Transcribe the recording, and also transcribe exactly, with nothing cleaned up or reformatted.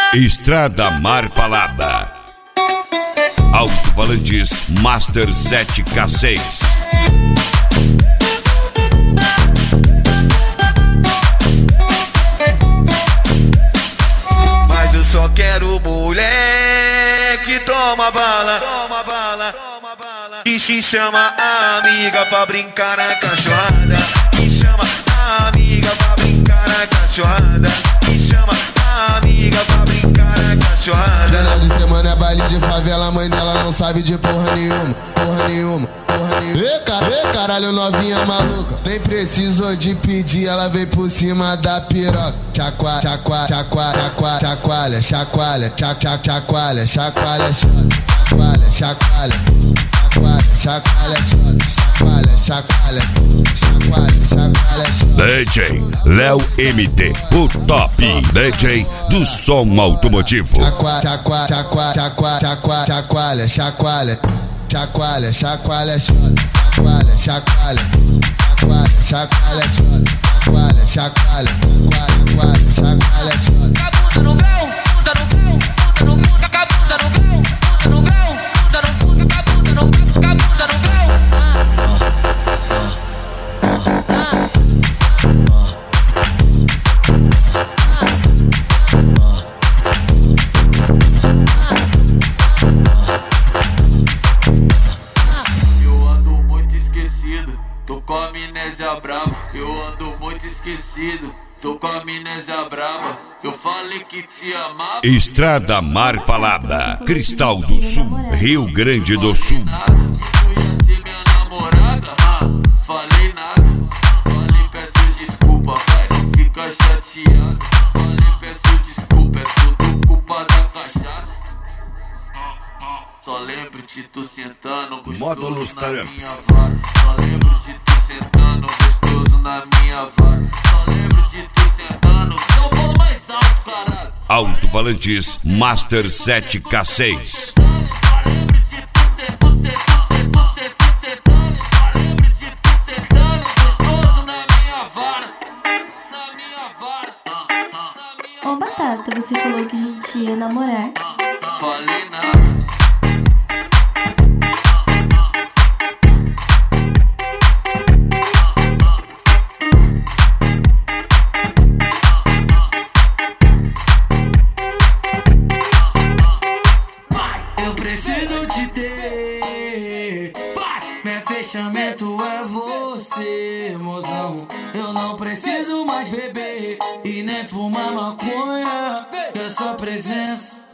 Estrada Mar Falada. Alto-falantes Master sete K seis. Mas eu só quero mulher que toma bala, toma bala, toma bala. E se chama a amiga pra brincar na cachorrada. E chama a amiga pra brincar na cachorrada. E chama a amiga pra brincar na cachorrada. Final de semana é baile de favela, a mãe dela não sabe de porra nenhuma, porra nenhuma, porra nenhuma. Ê, car Ê, caralho, novinha maluca, nem precisou de pedir, ela veio por cima da piroca. Chacoalha, chacoalha, chacoalha, chacoalha, chacoalha, chacoalha, chacoalha, chacoalha, chacoalha, chacoalha, chacoalha, chacoalha, chacoalha, chacoalha, chacoalha, chacoalha. D J Léo M T, o top D J do som automotivo. Chacoalha, chacoalha, chacoalha, chacoalha, chacoalha, chacoalha, chacoalha, chacoalha, chacoalha, chacoalha, chacoalha, chacoalha, chacoalha, chacoalha, chacoalha, chacoalha, chacoalha. Bunda no grau, bunda no grau, bunda no bunda, com a bunda no grau, bunda no grau, bunda no bunda, com a bunda no grau, com a bunda no grau. Eu ando muito esquecido, tô com a amnésia brava. Eu ando muito esquecido, tô com a amnésia brava. Eu falei que te amava. Estrada Mar Falada, Cristal do Sul, Rio Grande do Sul. Que tu ia ser minha namorada, ah, falei nada. Falei peço desculpa, vai, não fica chateado. Falei peço desculpa, é tudo culpa da cachaça. Só lembro de tu sentando Módulos gostoso na Tramps. minha vara. Só lembro de tu sentando gostoso na minha vara. Só lembro de tu sentando, eu vou mais alto, caralho. Alto-falantes Master sete K seis. Só lembro de tu sentando, tu sentando, tu sentando, tu sentando. Só lembro de tu sentando gostoso na minha vara. Na minha vara. Na minha Ô Batata, você falou que a gente ia namorar. Falei nada. Eu preciso te ter. Meu fechamento é você, mozão. Eu não preciso mais beber e nem fumar maconha. Que a sua presença